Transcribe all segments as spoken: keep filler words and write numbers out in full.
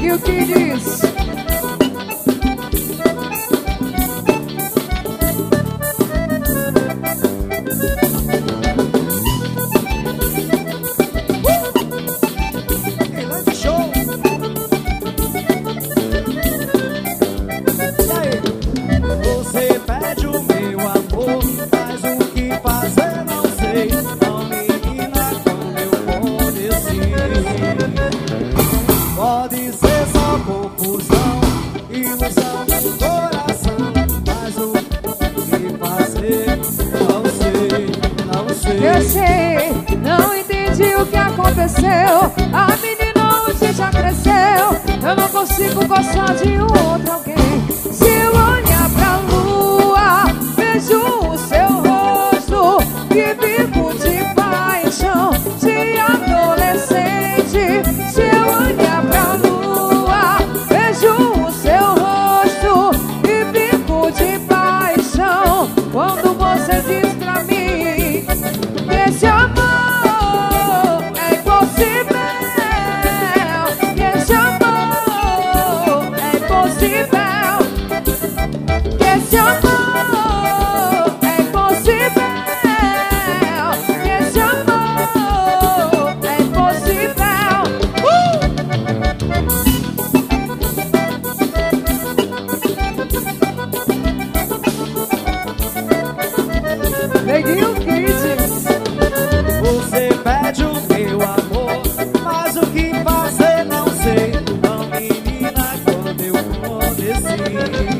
Neguinho Kids. Pode ser só confusão, ilusão no coração, mas o que fazer, não sei, não sei. Eu sei, não entendi o que aconteceu. A menina hoje já cresceu. Eu não consigo gostar de outro alguém. Se eu olhar pra lua, vejo o seu rosto e vivo de paixão de adolescente. Se eu olhar pra lua, vejo o seu rosto e vivo de paixão. Quando você diz pra mim que esse amor é impossível, que esse amor é impossível, que esse amor é impossível, que esse amor é impossível. Uh! Neguinho Kids. Você pede o meu amor, mas o que fazer não sei. Não, menina, quando eu conheci,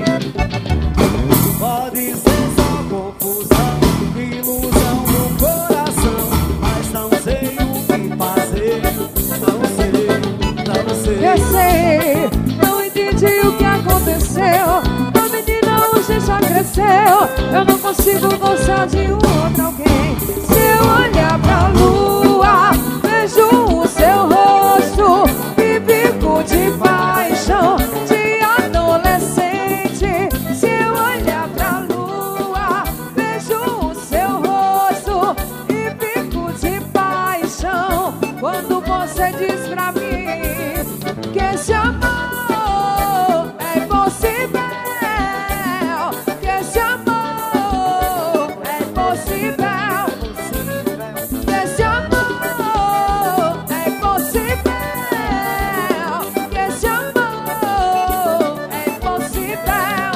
pode ser só confusão, ilusão no coração, mas não sei o que fazer, não sei, não sei. Eu sei, não entendi o que aconteceu. A menina hoje já cresceu. Eu não consigo gostar de outro alguém. Se eu olhar pra lua, vejo o seu rosto e fico de paixão de adolescente. Se eu olhar pra lua, vejo o seu rosto e fico de paixão. Quando você diz pra mim que esse amor é impossível, que esse amor é impossível, que esse amor é impossível, que esse amor é impossível.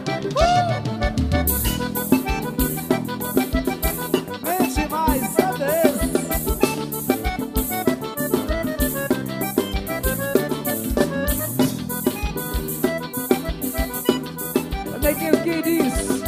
Mente mais vezes. Neguinho Kids.